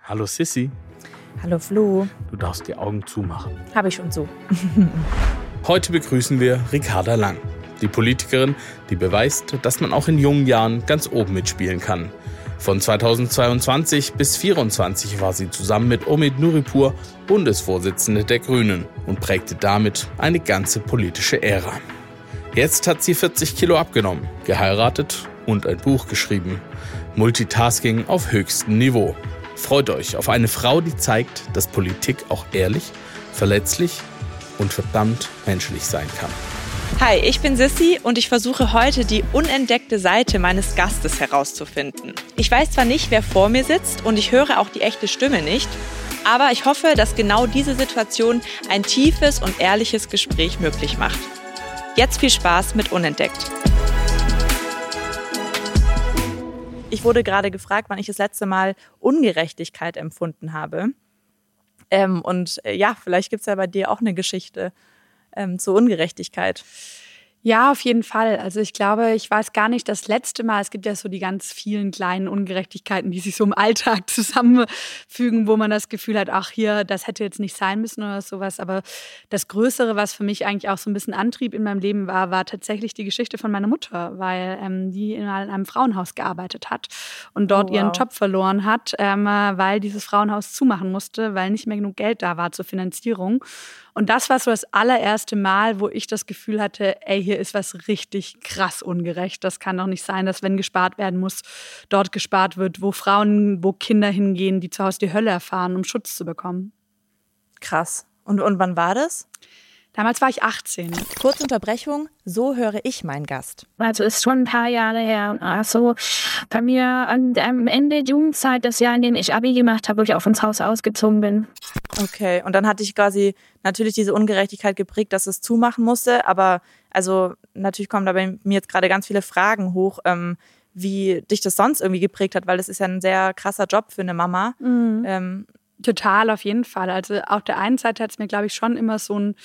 Hallo Sissi. Hallo Flo. Du darfst die Augen zumachen. Habe ich schon so. Heute begrüßen wir Ricarda Lang, die Politikerin, die beweist, dass man auch in jungen Jahren ganz oben mitspielen kann. Von 2022 bis 2024 war sie zusammen mit Omid Nuripur Bundesvorsitzende der Grünen und prägte damit eine ganze politische Ära. Jetzt hat sie 40 Kilo abgenommen, geheiratet und ein Buch geschrieben. Multitasking auf höchstem Niveau. Freut euch auf eine Frau, die zeigt, dass Politik auch ehrlich, verletzlich und verdammt menschlich sein kann. Hi, ich bin Sissi und ich versuche heute die unentdeckte Seite meines Gastes herauszufinden. Ich weiß zwar nicht, wer vor mir sitzt und ich höre auch die echte Stimme nicht, aber ich hoffe, dass genau diese Situation ein tiefes und ehrliches Gespräch möglich macht. Jetzt viel Spaß mit Unentdeckt. Ich wurde gerade gefragt, wann ich das letzte Mal Ungerechtigkeit empfunden habe. Vielleicht gibt es ja bei dir auch eine Geschichte zur Ungerechtigkeit. Ja, auf jeden Fall. Also ich glaube, ich weiß gar nicht das letzte Mal. Es gibt ja so die ganz vielen kleinen Ungerechtigkeiten, die sich so im Alltag zusammenfügen, wo man das Gefühl hat, ach hier, das hätte jetzt nicht sein müssen oder sowas. Aber das Größere, was für mich eigentlich auch so ein bisschen Antrieb in meinem Leben war tatsächlich die Geschichte von meiner Mutter, weil die in einem Frauenhaus gearbeitet hat und dort ihren Job verloren hat, weil dieses Frauenhaus zumachen musste, weil nicht mehr genug Geld da war zur Finanzierung. Und das war so das allererste Mal, wo ich das Gefühl hatte, ey, hier ist was richtig krass ungerecht. Das kann doch nicht sein, dass wenn gespart werden muss, dort gespart wird, wo Kinder hingehen, die zu Hause die Hölle erfahren, um Schutz zu bekommen. Krass. Und wann war das? Damals war ich 18. Kurze Unterbrechung, so höre ich meinen Gast. Also ist schon ein paar Jahre her. Also bei mir am Ende der Jugendzeit, das Jahr, in dem ich Abi gemacht habe, wo ich auf ins Haus ausgezogen bin. Okay, und dann hatte ich quasi natürlich diese Ungerechtigkeit geprägt, dass es zumachen musste. Aber also natürlich kommen da bei mir jetzt gerade ganz viele Fragen hoch, wie dich das sonst irgendwie geprägt hat, weil das ist ja ein sehr krasser Job für eine Mama. Mhm. Total, auf jeden Fall. Also auf der einen Seite hat es mir, glaube ich, schon immer so ein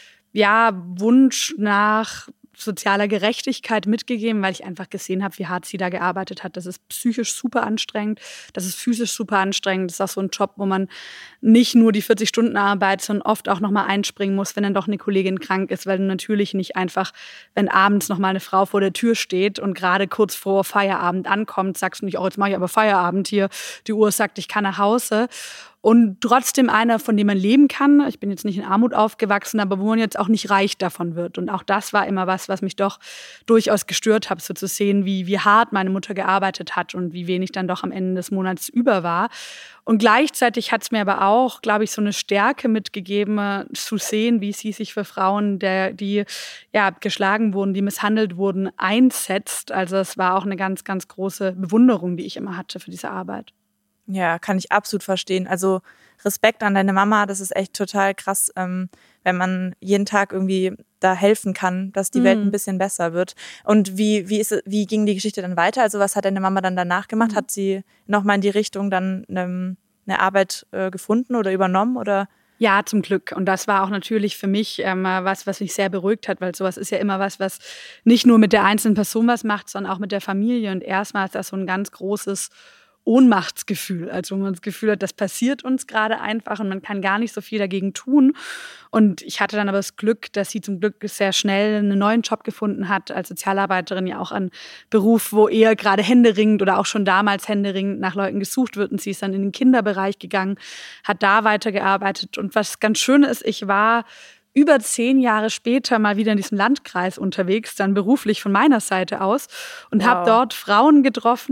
Wunsch nach sozialer Gerechtigkeit mitgegeben, weil ich einfach gesehen habe, wie hart sie da gearbeitet hat. Das ist psychisch super anstrengend, das ist physisch super anstrengend. Das ist auch so ein Job, wo man nicht nur die 40 Stunden arbeitet, sondern oft auch nochmal einspringen muss, wenn dann doch eine Kollegin krank ist, weil du natürlich nicht einfach, wenn abends nochmal eine Frau vor der Tür steht und gerade kurz vor Feierabend ankommt, sagst du nicht, oh, jetzt mache ich aber Feierabend hier, die Uhr sagt, ich kann nach Hause. Und trotzdem einer, von dem man leben kann. Ich bin jetzt nicht in Armut aufgewachsen, aber wo man jetzt auch nicht reich davon wird. Und auch das war immer was mich doch durchaus gestört hat, so zu sehen, wie hart meine Mutter gearbeitet hat und wie wenig dann doch am Ende des Monats über war. Und gleichzeitig hat es mir aber auch, glaube ich, so eine Stärke mitgegeben, zu sehen, wie sie sich für Frauen, die geschlagen wurden, die misshandelt wurden, einsetzt. Also es war auch eine ganz, ganz große Bewunderung, die ich immer hatte für diese Arbeit. Ja, kann ich absolut verstehen. Also Respekt an deine Mama, das ist echt total krass, wenn man jeden Tag irgendwie da helfen kann, dass die Welt ein bisschen besser wird. Und wie ging die Geschichte dann weiter? Also was hat deine Mama dann danach gemacht? Hat sie nochmal in die Richtung dann eine Arbeit gefunden oder übernommen? Oder? Ja, zum Glück. Und das war auch natürlich für mich was mich sehr beruhigt hat, weil sowas ist ja immer was nicht nur mit der einzelnen Person was macht, sondern auch mit der Familie. Und erstmal ist das so ein ganz großes Ohnmachtsgefühl, also wo man das Gefühl hat, das passiert uns gerade einfach und man kann gar nicht so viel dagegen tun. Und ich hatte dann aber das Glück, dass sie zum Glück sehr schnell einen neuen Job gefunden hat, als Sozialarbeiterin, ja auch ein Beruf, wo eher gerade händeringend oder auch schon damals händeringend nach Leuten gesucht wird. Und sie ist dann in den Kinderbereich gegangen, hat da weitergearbeitet. Und was ganz schön ist, ich war über 10 Jahre später mal wieder in diesem Landkreis unterwegs, dann beruflich von meiner Seite aus und habe dort Frauen getroffen,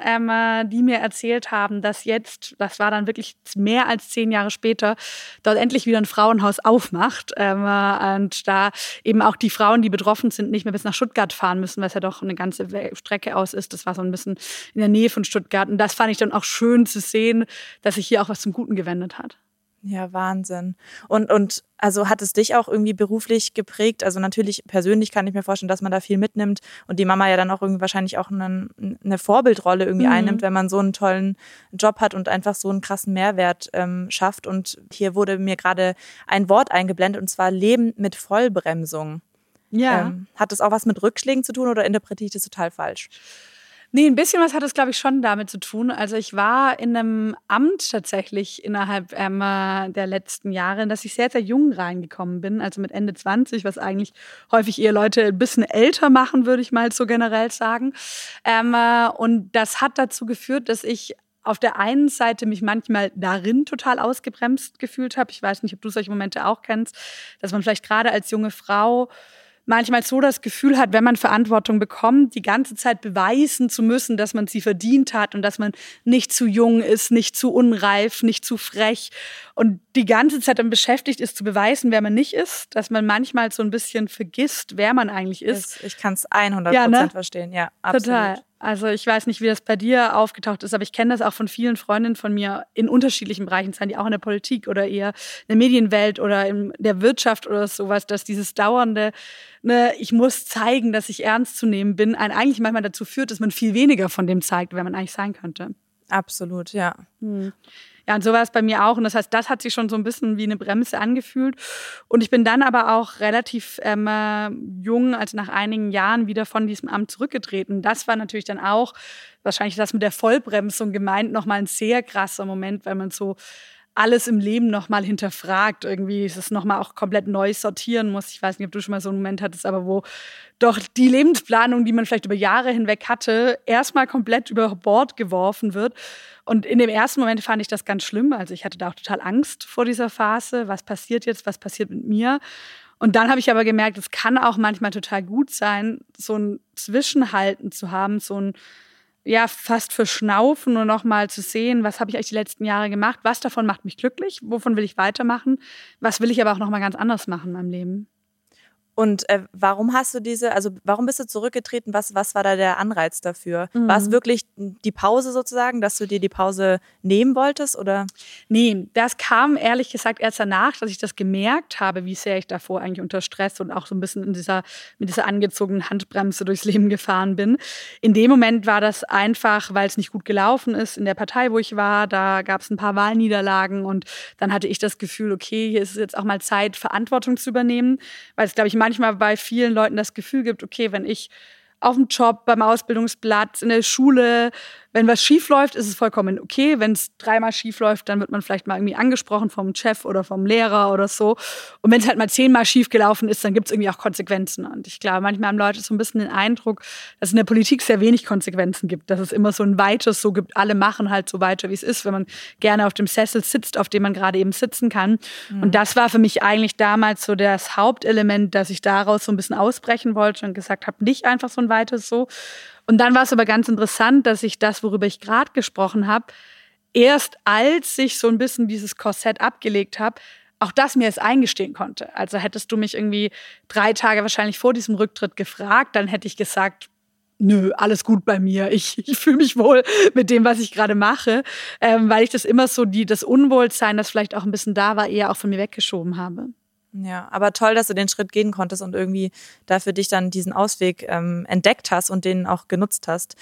die mir erzählt haben, dass jetzt, das war dann wirklich mehr als 10 Jahre später, dort endlich wieder ein Frauenhaus aufmacht und da eben auch die Frauen, die betroffen sind, nicht mehr bis nach Stuttgart fahren müssen, was ja doch eine ganze Strecke aus ist. Das war so ein bisschen in der Nähe von Stuttgart und das fand ich dann auch schön zu sehen, dass sich hier auch was zum Guten gewendet hat. Ja, Wahnsinn. Und also hat es dich auch irgendwie beruflich geprägt? Also natürlich persönlich kann ich mir vorstellen, dass man da viel mitnimmt und die Mama ja dann auch irgendwie wahrscheinlich auch eine Vorbildrolle irgendwie einnimmt, wenn man so einen tollen Job hat und einfach so einen krassen Mehrwert schafft. Und hier wurde mir gerade ein Wort eingeblendet und zwar Leben mit Vollbremsung. Ja. Hat das auch was mit Rückschlägen zu tun oder interpretiere ich das total falsch? Nee, ein bisschen was hat es, glaube ich, schon damit zu tun. Also ich war in einem Amt tatsächlich innerhalb der letzten Jahre, in das ich sehr, sehr jung reingekommen bin, also mit Ende 20, was eigentlich häufig eher Leute ein bisschen älter machen, würde ich mal so generell sagen. Und das hat dazu geführt, dass ich auf der einen Seite mich manchmal darin total ausgebremst gefühlt habe. Ich weiß nicht, ob du solche Momente auch kennst, dass man vielleicht gerade als junge Frau manchmal so das Gefühl hat, wenn man Verantwortung bekommt, die ganze Zeit beweisen zu müssen, dass man sie verdient hat und dass man nicht zu jung ist, nicht zu unreif, nicht zu frech und die ganze Zeit dann beschäftigt ist, zu beweisen, wer man nicht ist, dass man manchmal so ein bisschen vergisst, wer man eigentlich ist. Ich kann es 100% verstehen, ja, absolut. Total. Also ich weiß nicht, wie das bei dir aufgetaucht ist, aber ich kenne das auch von vielen Freundinnen von mir in unterschiedlichen Bereichen, sein die auch in der Politik oder eher in der Medienwelt oder in der Wirtschaft oder sowas, dass dieses dauernde, ich muss zeigen, dass ich ernst zu nehmen bin, einen eigentlich manchmal dazu führt, dass man viel weniger von dem zeigt, wer man eigentlich sein könnte. Absolut, ja. Ja, und so war es bei mir auch. Und das heißt, das hat sich schon so ein bisschen wie eine Bremse angefühlt. Und ich bin dann aber auch relativ jung, also nach einigen Jahren, wieder von diesem Amt zurückgetreten. Das war natürlich dann auch, wahrscheinlich das mit der Vollbremsung gemeint, nochmal ein sehr krasser Moment, weil man so alles im Leben nochmal hinterfragt. Irgendwie ist es nochmal auch komplett neu sortieren muss. Ich weiß nicht, ob du schon mal so einen Moment hattest, aber wo doch die Lebensplanung, die man vielleicht über Jahre hinweg hatte, erstmal komplett über Bord geworfen wird. Und in dem ersten Moment fand ich das ganz schlimm. Also ich hatte da auch total Angst vor dieser Phase. Was passiert jetzt? Was passiert mit mir? Und dann habe ich aber gemerkt, es kann auch manchmal total gut sein, so ein Zwischenhalten zu haben, so ein fast verschnaufen und nochmal zu sehen, was habe ich eigentlich die letzten Jahre gemacht, was davon macht mich glücklich, wovon will ich weitermachen, was will ich aber auch nochmal ganz anders machen in meinem Leben. Und warum warum bist du zurückgetreten? Was war da der Anreiz dafür? War es wirklich die Pause sozusagen, dass du dir die Pause nehmen wolltest, oder? Nee, das kam ehrlich gesagt erst danach, dass ich das gemerkt habe, wie sehr ich davor eigentlich unter Stress und auch so ein bisschen mit dieser angezogenen Handbremse durchs Leben gefahren bin. In dem Moment war das einfach, weil es nicht gut gelaufen ist in der Partei, wo ich war. Da gab es ein paar Wahlniederlagen und dann hatte ich das Gefühl, okay, hier ist es jetzt auch mal Zeit, Verantwortung zu übernehmen, weil es, glaube ich, manchmal bei vielen Leuten das Gefühl gibt, okay, wenn ich auf dem Job, beim Ausbildungsplatz, in der Schule, wenn was schief läuft, ist es vollkommen okay. Wenn es 3-mal schief läuft, dann wird man vielleicht mal irgendwie angesprochen vom Chef oder vom Lehrer oder so. Und wenn es halt mal 10-mal schief gelaufen ist, dann gibt es irgendwie auch Konsequenzen. Und ich glaube, manchmal haben Leute so ein bisschen den Eindruck, dass es in der Politik sehr wenig Konsequenzen gibt. Dass es immer so ein weites so gibt, alle machen halt so weiter, wie es ist, wenn man gerne auf dem Sessel sitzt, auf dem man gerade eben sitzen kann. Und das war für mich eigentlich damals so das Hauptelement, dass ich daraus so ein bisschen ausbrechen wollte und gesagt habe, nicht einfach so ein weites so. Und dann war es aber ganz interessant, dass ich das, worüber ich gerade gesprochen habe, erst als ich so ein bisschen dieses Korsett abgelegt habe, auch das mir es eingestehen konnte. Also hättest du mich irgendwie 3 Tage wahrscheinlich vor diesem Rücktritt gefragt, dann hätte ich gesagt, nö, alles gut bei mir. Ich fühle mich wohl mit dem, was ich gerade mache, weil ich das immer so das Unwohlsein, das vielleicht auch ein bisschen da war, eher auch von mir weggeschoben habe. Ja, aber toll, dass du den Schritt gehen konntest und irgendwie da für dich dann diesen Ausweg entdeckt hast und den auch genutzt hast.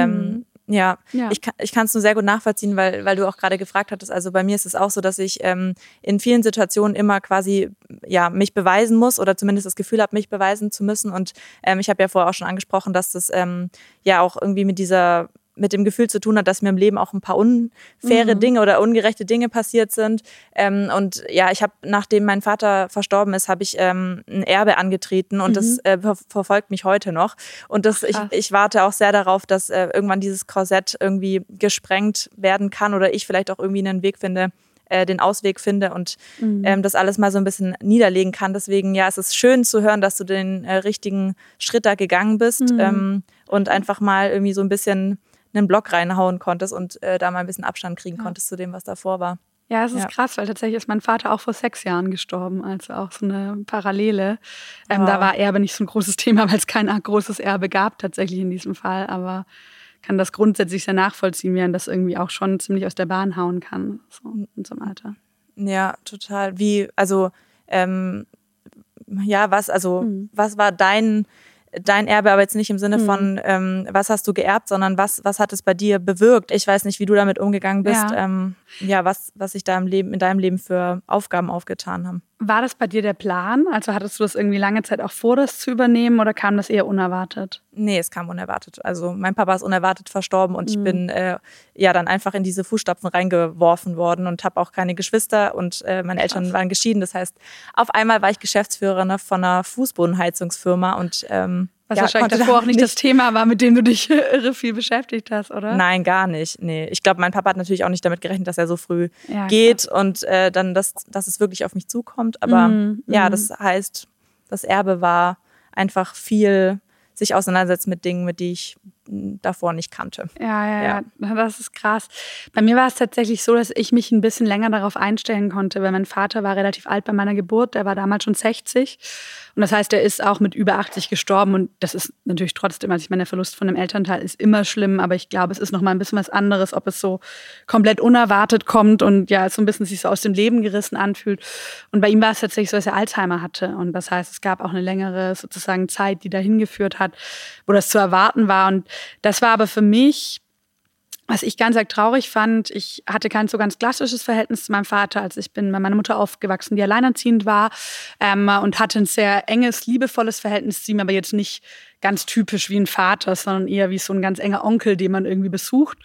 Ja. Ich kann es nur sehr gut nachvollziehen, weil du auch gerade gefragt hattest. Also bei mir ist es auch so, dass ich in vielen Situationen immer quasi mich beweisen muss oder zumindest das Gefühl habe, mich beweisen zu müssen. Und ich habe ja vorher auch schon angesprochen, dass das auch irgendwie mit dem Gefühl zu tun hat, dass mir im Leben auch ein paar unfaire Dinge oder ungerechte Dinge passiert sind. Und ich habe, nachdem mein Vater verstorben ist, habe ich ein Erbe angetreten und das verfolgt mich heute noch. Und ich warte auch sehr darauf, dass irgendwann dieses Korsett irgendwie gesprengt werden kann oder ich vielleicht auch irgendwie einen Weg finde, den Ausweg finde und das alles mal so ein bisschen niederlegen kann. Deswegen, es ist schön zu hören, dass du den richtigen Schritt da gegangen bist und einfach mal irgendwie so ein bisschen einen Block reinhauen konntest und da mal ein bisschen Abstand kriegen konntest zu dem, was davor war. Ja, es ist krass, weil tatsächlich ist mein Vater auch vor 6 Jahren gestorben, also auch so eine Parallele. Da war Erbe nicht so ein großes Thema, weil es kein großes Erbe gab tatsächlich in diesem Fall, aber kann das grundsätzlich sehr nachvollziehen, wie man das irgendwie auch schon ziemlich aus der Bahn hauen kann, so in so einem Alter. Ja, total. Was war dein Erbe, aber jetzt nicht im Sinne von, was hast du geerbt, sondern was hat es bei dir bewirkt? Ich weiß nicht, wie du damit umgegangen bist, was sich da in deinem Leben für Aufgaben aufgetan haben. War das bei dir der Plan? Also hattest du das irgendwie lange Zeit auch vor, das zu übernehmen oder kam das eher unerwartet? Nee, es kam unerwartet. Also mein Papa ist unerwartet verstorben und ich bin dann einfach in diese Fußstapfen reingeworfen worden und habe auch keine Geschwister und meine Eltern waren geschieden. Das heißt, auf einmal war ich Geschäftsführerin von einer Fußbodenheizungsfirma und was wahrscheinlich davor auch nicht das Thema war, mit dem du dich irre viel beschäftigt hast, oder? Nein, gar nicht. Nee. Ich glaube, mein Papa hat natürlich auch nicht damit gerechnet, dass er so früh geht und dann, dass es wirklich auf mich zukommt. Aber das heißt, das Erbe war einfach viel sich auseinandersetzen mit Dingen, mit die ich davor nicht kannte. Ja, das ist krass. Bei mir war es tatsächlich so, dass ich mich ein bisschen länger darauf einstellen konnte, weil mein Vater war relativ alt bei meiner Geburt, der war damals schon 60 und das heißt, er ist auch mit über 80 gestorben und das ist natürlich trotzdem, also ich meine, der Verlust von einem Elternteil ist immer schlimm, aber ich glaube, es ist nochmal ein bisschen was anderes, ob es so komplett unerwartet kommt und ja, so ein bisschen sich so aus dem Leben gerissen anfühlt und bei ihm war es tatsächlich so, dass er Alzheimer hatte und das heißt, es gab auch eine längere sozusagen Zeit, die dahin geführt hat, wo das zu erwarten war und das war aber für mich, was ich ganz arg traurig fand, ich hatte kein so ganz klassisches Verhältnis zu meinem Vater. Also ich bin bei meiner Mutter aufgewachsen, die alleinerziehend war und hatte ein sehr enges, liebevolles Verhältnis zu ihm, aber jetzt nicht ganz typisch wie ein Vater, sondern eher wie so ein ganz enger Onkel, den man irgendwie besucht.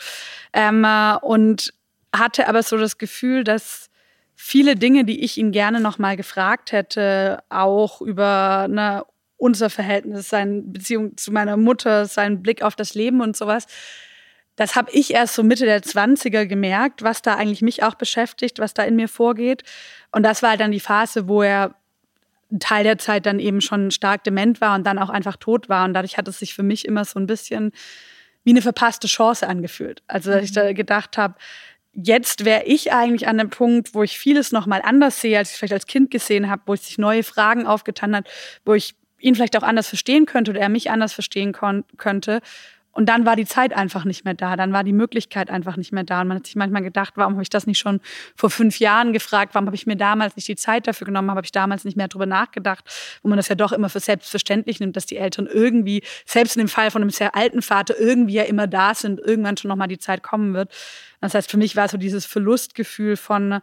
Und hatte aber so das Gefühl, dass viele Dinge, die ich ihn gerne noch mal gefragt hätte, auch über unser Verhältnis, seine Beziehung zu meiner Mutter, seinen Blick auf das Leben und sowas. Das habe ich erst so Mitte der 20er gemerkt, was da eigentlich mich auch beschäftigt, was da in mir vorgeht. Und das war halt dann die Phase, wo er einen Teil der Zeit dann eben schon stark dement war und dann auch einfach tot war. Und dadurch hat es sich für mich immer so ein bisschen wie eine verpasste Chance angefühlt. Also dass ich da gedacht habe, jetzt wäre ich eigentlich an einem Punkt, wo ich vieles noch mal anders sehe, als ich es vielleicht als Kind gesehen habe, wo sich neue Fragen aufgetan hat, wo ich ihn vielleicht auch anders verstehen könnte oder er mich anders verstehen könnte. Und dann war die Zeit einfach nicht mehr da. Dann war die Möglichkeit einfach nicht mehr da. Und man hat sich manchmal gedacht, warum habe ich das nicht schon vor 5 Jahren gefragt? Warum habe ich mir damals nicht die Zeit dafür genommen? Habe ich damals nicht mehr drüber nachgedacht? Wo man das ja doch immer für selbstverständlich nimmt, dass die Eltern irgendwie, selbst in dem Fall von einem sehr alten Vater, irgendwie ja immer da sind, irgendwann schon nochmal die Zeit kommen wird. Das heißt, für mich war so dieses Verlustgefühl von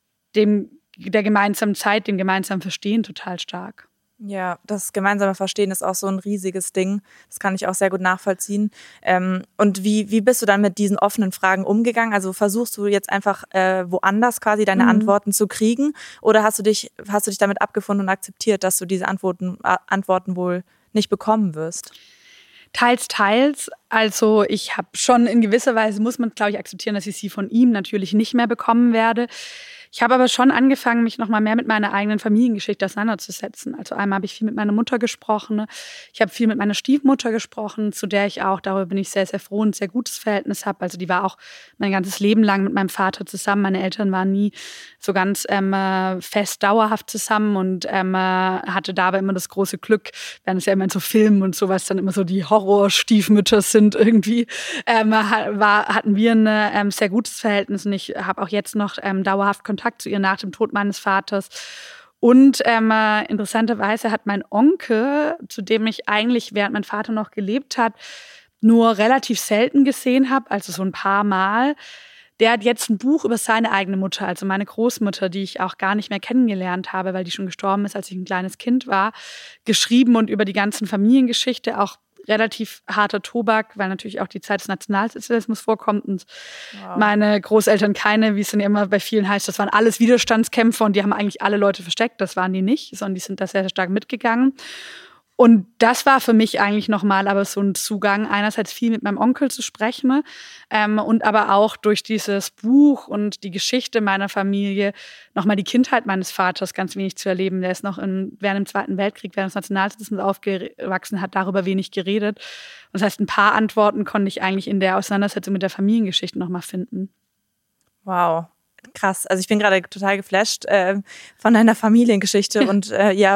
der gemeinsamen Zeit, dem gemeinsamen Verstehen total stark. Ja, das gemeinsame Verstehen ist auch so ein riesiges Ding. Das kann ich auch sehr gut nachvollziehen. Und wie bist du dann mit diesen offenen Fragen umgegangen? Also versuchst du jetzt einfach woanders quasi deine Antworten zu kriegen? Oder hast du dich damit abgefunden und akzeptiert, dass du diese Antworten wohl nicht bekommen wirst? Teils. Also ich habe schon in gewisser Weise, muss man, glaube ich, akzeptieren, dass ich sie von ihm natürlich nicht mehr bekommen werde. Ich habe aber schon angefangen, mich noch mal mehr mit meiner eigenen Familiengeschichte auseinanderzusetzen. Also einmal habe ich viel mit meiner Mutter gesprochen. Ich habe viel mit meiner Stiefmutter gesprochen, zu der ich auch, darüber bin ich sehr, sehr froh, ein sehr gutes Verhältnis habe. Also die war auch mein ganzes Leben lang mit meinem Vater zusammen. Meine Eltern waren nie so ganz fest dauerhaft zusammen und hatte dabei immer das große Glück, während es ja immer in so Filmen und sowas dann immer so die Horror-Stiefmütter sind irgendwie, hatten wir ein sehr gutes Verhältnis und ich habe auch jetzt noch dauerhaft Kontakt zu ihr nach dem Tod meines Vaters. Und interessanterweise hat mein Onkel, zu dem ich eigentlich, während mein Vater noch gelebt hat, nur relativ selten gesehen habe, also so ein paar Mal, der hat jetzt ein Buch über seine eigene Mutter, also meine Großmutter, die ich auch gar nicht mehr kennengelernt habe, weil die schon gestorben ist, als ich ein kleines Kind war, geschrieben und über die ganzen Familiengeschichte, auch relativ harter Tobak, weil natürlich auch die Zeit des Nationalsozialismus vorkommt und meine Großeltern keine, wie es dann immer bei vielen heißt, das waren alles Widerstandskämpfer und die haben eigentlich alle Leute versteckt, das waren die nicht, sondern die sind da sehr, sehr stark mitgegangen. Und das war für mich eigentlich nochmal aber so ein Zugang, einerseits viel mit meinem Onkel zu sprechen und aber auch durch dieses Buch und die Geschichte meiner Familie nochmal die Kindheit meines Vaters ganz wenig zu erleben. Der ist noch während dem Zweiten Weltkrieg, während des Nationalsozialismus aufgewachsen, hat darüber wenig geredet. Und das heißt, ein paar Antworten konnte ich eigentlich in der Auseinandersetzung mit der Familiengeschichte nochmal finden. Wow. Krass, also ich bin gerade total geflasht von deiner Familiengeschichte und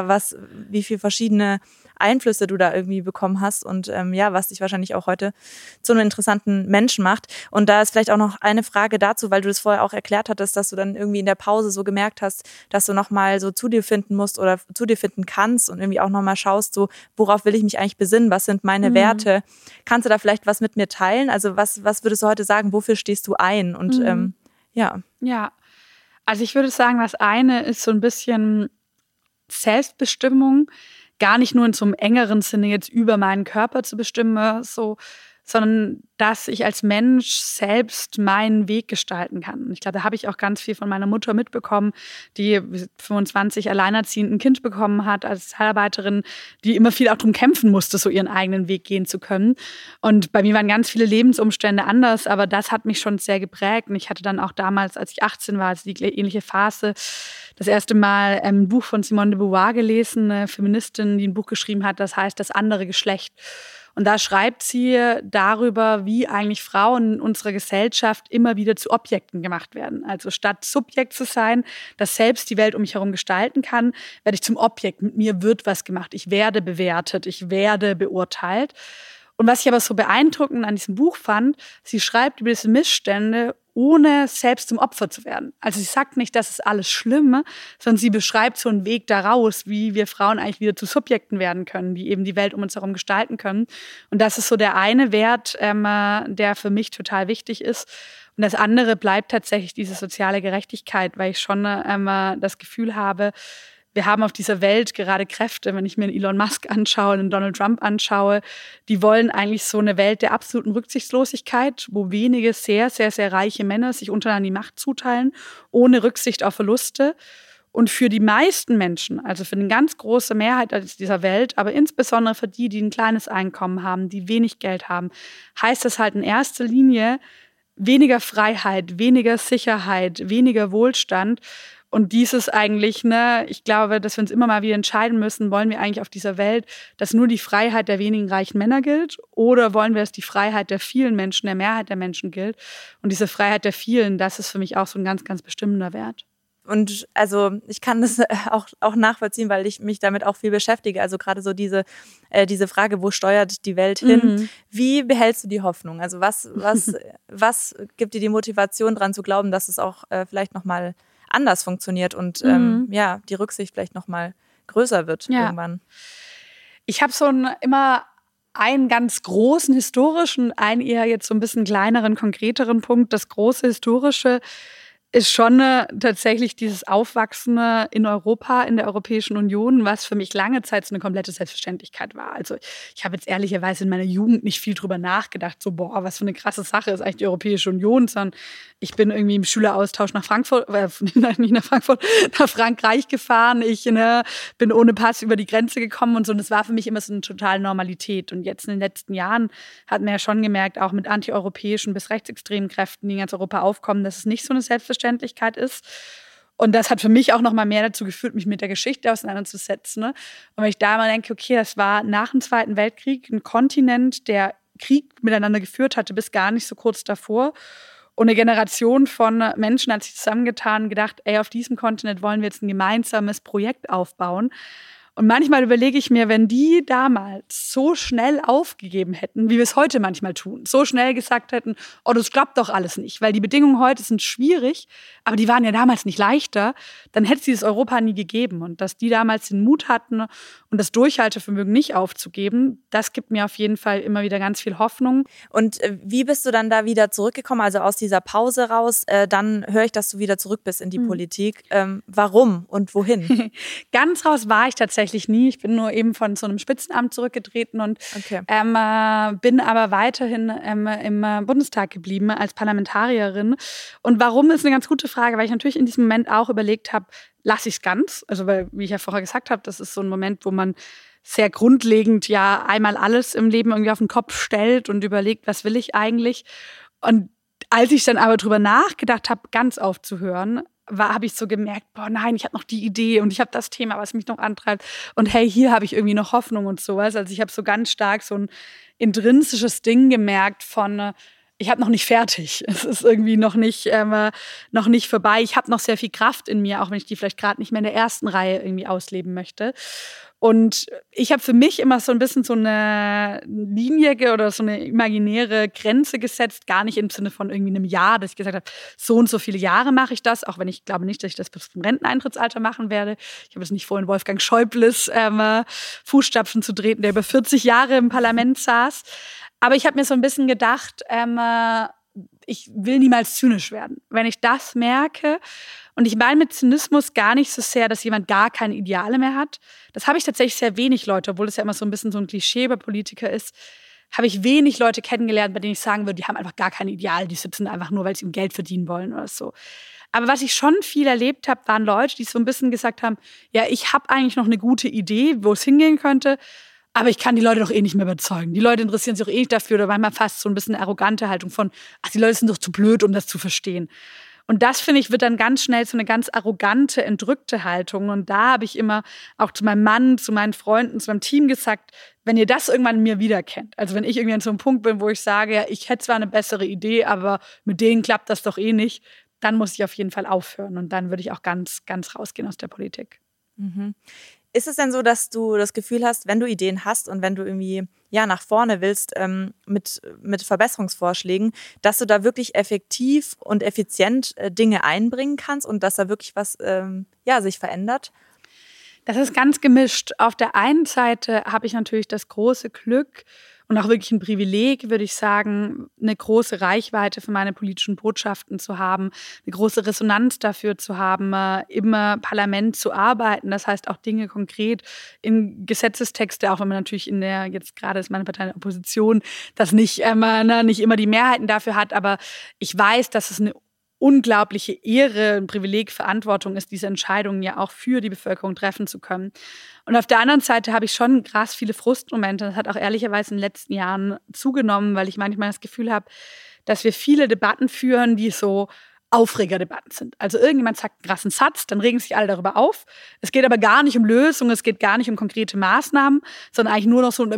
wie viele verschiedene Einflüsse du da irgendwie bekommen hast und was dich wahrscheinlich auch heute zu einem interessanten Menschen macht. Und da ist vielleicht auch noch eine Frage dazu, weil du das vorher auch erklärt hattest, dass du dann irgendwie in der Pause so gemerkt hast, dass du nochmal so zu dir finden musst oder zu dir finden kannst und irgendwie auch nochmal schaust, so worauf will ich mich eigentlich besinnen, was sind meine Werte? Kannst du da vielleicht was mit mir teilen? Also was würdest du heute sagen, wofür stehst du ein? Und Ja, Also ich würde sagen, das eine ist so ein bisschen Selbstbestimmung, gar nicht nur in so einem engeren Sinne jetzt über meinen Körper zu bestimmen, sondern dass ich als Mensch selbst meinen Weg gestalten kann. Und ich glaube, da habe ich auch ganz viel von meiner Mutter mitbekommen, die 25 alleinerziehend ein Kind bekommen hat als Sozialarbeiterin, die immer viel auch darum kämpfen musste, so ihren eigenen Weg gehen zu können. Und bei mir waren ganz viele Lebensumstände anders, aber das hat mich schon sehr geprägt. Und ich hatte dann auch damals, als ich 18 war, also die ähnliche Phase, das erste Mal ein Buch von Simone de Beauvoir gelesen, eine Feministin, die ein Buch geschrieben hat, das heißt Das andere Geschlecht. Und da schreibt sie darüber, wie eigentlich Frauen in unserer Gesellschaft immer wieder zu Objekten gemacht werden. Also statt Subjekt zu sein, das selbst die Welt um mich herum gestalten kann, werde ich zum Objekt. Mit mir wird was gemacht. Ich werde bewertet, ich werde beurteilt. Und was ich aber so beeindruckend an diesem Buch fand, sie schreibt über diese Missstände, ohne selbst zum Opfer zu werden. Also sie sagt nicht, das ist alles Schlimme, sondern sie beschreibt so einen Weg daraus, wie wir Frauen eigentlich wieder zu Subjekten werden können, die eben die Welt um uns herum gestalten können. Und das ist so der eine Wert, der für mich total wichtig ist. Und das andere bleibt tatsächlich diese soziale Gerechtigkeit, weil ich schon das Gefühl habe, wir haben auf dieser Welt gerade Kräfte, wenn ich mir einen Elon Musk anschaue, einen Donald Trump anschaue, die wollen eigentlich so eine Welt der absoluten Rücksichtslosigkeit, wo wenige sehr, sehr, sehr reiche Männer sich untereinander die Macht zuteilen, ohne Rücksicht auf Verluste. Und für die meisten Menschen, also für eine ganz große Mehrheit dieser Welt, aber insbesondere für die, die ein kleines Einkommen haben, die wenig Geld haben, heißt das halt in erster Linie weniger Freiheit, weniger Sicherheit, weniger Wohlstand. Und dieses eigentlich, ich glaube, dass wir uns immer mal wieder entscheiden müssen, wollen wir eigentlich auf dieser Welt, dass nur die Freiheit der wenigen reichen Männer gilt, oder wollen wir, dass die Freiheit der vielen Menschen, der Mehrheit der Menschen gilt? Und diese Freiheit der vielen, das ist für mich auch so ein ganz, ganz bestimmender Wert. Und also ich kann das auch nachvollziehen, weil ich mich damit auch viel beschäftige. Also gerade so diese Frage, wo steuert die Welt hin? Mhm. Wie behältst du die Hoffnung? Also was gibt dir die Motivation, daran zu glauben, dass es auch vielleicht nochmal anders funktioniert und die Rücksicht vielleicht nochmal größer wird irgendwann? Ich habe immer einen ganz großen historischen, einen eher jetzt so ein bisschen kleineren, konkreteren Punkt. Das große historische ist schon tatsächlich dieses Aufwachsen in Europa, in der Europäischen Union, was für mich lange Zeit so eine komplette Selbstverständlichkeit war. Also ich habe jetzt ehrlicherweise in meiner Jugend nicht viel drüber nachgedacht, so was für eine krasse Sache ist eigentlich die Europäische Union, sondern ich bin irgendwie im Schüleraustausch nach Frankfurt, nicht nach Frankfurt, nach Frankreich gefahren. Ich bin ohne Pass über die Grenze gekommen und so. Und das war für mich immer so eine totale Normalität. Und jetzt in den letzten Jahren hat man ja schon gemerkt, auch mit antieuropäischen bis rechtsextremen Kräften, die in ganz Europa aufkommen, dass es nicht so eine Selbstverständlichkeit ist. Und das hat für mich auch noch mal mehr dazu geführt, mich mit der Geschichte auseinanderzusetzen. Und wenn ich da mal denke, okay, das war nach dem Zweiten Weltkrieg ein Kontinent, der Krieg miteinander geführt hatte, bis gar nicht so kurz davor. Und eine Generation von Menschen hat sich zusammengetan und gedacht, auf diesem Kontinent wollen wir jetzt ein gemeinsames Projekt aufbauen. Und manchmal überlege ich mir, wenn die damals so schnell aufgegeben hätten, wie wir es heute manchmal tun, so schnell gesagt hätten, das klappt doch alles nicht, weil die Bedingungen heute sind schwierig, aber die waren ja damals nicht leichter, dann hätte es dieses Europa nie gegeben. Und dass die damals den Mut hatten und das Durchhaltevermögen nicht aufzugeben, das gibt mir auf jeden Fall immer wieder ganz viel Hoffnung. Und wie bist du dann da wieder zurückgekommen, also aus dieser Pause raus? Dann höre ich, dass du wieder zurück bist in die Politik. Warum und wohin? Ganz raus war ich tatsächlich nie. Ich bin nur eben von so einem Spitzenamt zurückgetreten und bin aber weiterhin im Bundestag geblieben als Parlamentarierin. Und warum, ist eine ganz gute Frage, weil ich natürlich in diesem Moment auch überlegt habe, lasse ich es ganz? Also weil, wie ich ja vorher gesagt habe, das ist so ein Moment, wo man sehr grundlegend ja einmal alles im Leben irgendwie auf den Kopf stellt und überlegt, was will ich eigentlich? Und als ich dann aber drüber nachgedacht habe, ganz aufzuhören, habe ich so gemerkt, nein, ich habe noch die Idee und ich habe das Thema, was mich noch antreibt. Und hey, hier habe ich irgendwie noch Hoffnung und sowas. Also ich habe so ganz stark so ein intrinsisches Ding gemerkt von, ich habe noch nicht fertig. Es ist irgendwie noch nicht vorbei. Ich habe noch sehr viel Kraft in mir, auch wenn ich die vielleicht gerade nicht mehr in der ersten Reihe irgendwie ausleben möchte. Und ich habe für mich immer so ein bisschen so eine Linie oder so eine imaginäre Grenze gesetzt, gar nicht im Sinne von irgendwie einem Jahr, dass ich gesagt habe, so und so viele Jahre mache ich das, auch wenn ich glaube nicht, dass ich das bis zum Renteneintrittsalter machen werde. Ich habe es nicht vor, in Wolfgang Schäubles Fußstapfen zu treten, der über 40 Jahre im Parlament saß. Aber ich habe mir so ein bisschen gedacht, ich will niemals zynisch werden. Wenn ich das merke, und ich meine mit Zynismus gar nicht so sehr, dass jemand gar keine Ideale mehr hat. Das habe ich tatsächlich sehr wenig Leute, obwohl das ja immer so ein bisschen so ein Klischee bei Politiker ist, habe ich wenig Leute kennengelernt, bei denen ich sagen würde, die haben einfach gar kein Ideal, die sitzen einfach nur, weil sie Geld verdienen wollen oder so. Aber was ich schon viel erlebt habe, waren Leute, die so ein bisschen gesagt haben, ja, ich habe eigentlich noch eine gute Idee, wo es hingehen könnte, aber ich kann die Leute doch eh nicht mehr überzeugen. Die Leute interessieren sich doch eh nicht dafür, oder manchmal fast so ein bisschen eine arrogante Haltung von, ach, die Leute sind doch zu blöd, um das zu verstehen. Und das, finde ich, wird dann ganz schnell so eine ganz arrogante, entrückte Haltung. Und da habe ich immer auch zu meinem Mann, zu meinen Freunden, zu meinem Team gesagt, wenn ihr das irgendwann in mir wiederkennt, also wenn ich irgendwie an so einem Punkt bin, wo ich sage, ja, ich hätte zwar eine bessere Idee, aber mit denen klappt das doch eh nicht, dann muss ich auf jeden Fall aufhören. Und dann würde ich auch ganz, ganz rausgehen aus der Politik. Mhm. Ist es denn so, dass du das Gefühl hast, wenn du Ideen hast und wenn du irgendwie nach vorne willst mit Verbesserungsvorschlägen, dass du da wirklich effektiv und effizient Dinge einbringen kannst und dass da wirklich was sich verändert? Das ist ganz gemischt. Auf der einen Seite habe ich natürlich das große Glück und auch wirklich ein Privileg, würde ich sagen, eine große Reichweite für meine politischen Botschaften zu haben, eine große Resonanz dafür zu haben, im Parlament zu arbeiten. Das heißt auch Dinge konkret in Gesetzestexte, auch wenn man natürlich jetzt gerade ist meine Partei in der Opposition, das nicht immer die Mehrheiten dafür hat, aber ich weiß, dass es eine unglaubliche Ehre, ein Privileg, Verantwortung ist, diese Entscheidungen ja auch für die Bevölkerung treffen zu können. Und auf der anderen Seite habe ich schon krass viele Frustmomente. Das hat auch ehrlicherweise in den letzten Jahren zugenommen, weil ich manchmal das Gefühl habe, dass wir viele Debatten führen, die so Aufregerdebatten sind. Also irgendjemand sagt einen krassen Satz, dann regen sich alle darüber auf. Es geht aber gar nicht um Lösungen, es geht gar nicht um konkrete Maßnahmen, sondern eigentlich nur noch so ein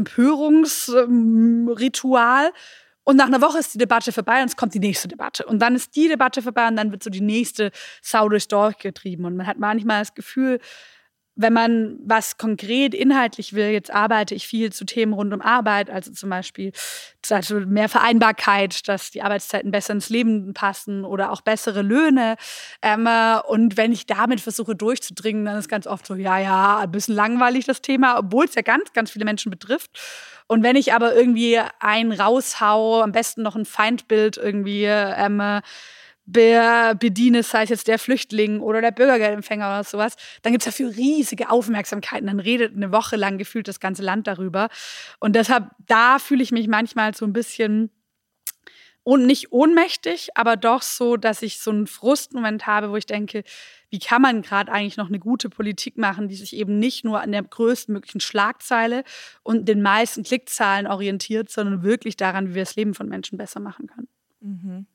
Empörungsritual. Und nach einer Woche ist die Debatte vorbei und es kommt die nächste Debatte. Und dann ist die Debatte vorbei und dann wird so die nächste Sau durchs Dorf getrieben. Und man hat manchmal das Gefühl, wenn man was konkret inhaltlich will, jetzt arbeite ich viel zu Themen rund um Arbeit, also zum Beispiel mehr Vereinbarkeit, dass die Arbeitszeiten besser ins Leben passen oder auch bessere Löhne. Und wenn ich damit versuche durchzudringen, dann ist ganz oft so, ein bisschen langweilig das Thema, obwohl es ja ganz, ganz viele Menschen betrifft. Und wenn ich aber irgendwie einen raushau, am besten noch ein Feindbild irgendwie bediene, sei es jetzt der Flüchtling oder der Bürgergeldempfänger oder sowas, dann gibt es dafür riesige Aufmerksamkeiten. Dann redet eine Woche lang gefühlt das ganze Land darüber. Und deshalb, da fühle ich mich manchmal so ein bisschen nicht ohnmächtig, aber doch so, dass ich so einen Frustmoment habe, wo ich denke, wie kann man gerade eigentlich noch eine gute Politik machen, die sich eben nicht nur an der größtmöglichen Schlagzeile und den meisten Klickzahlen orientiert, sondern wirklich daran, wie wir das Leben von Menschen besser machen können. Mhm.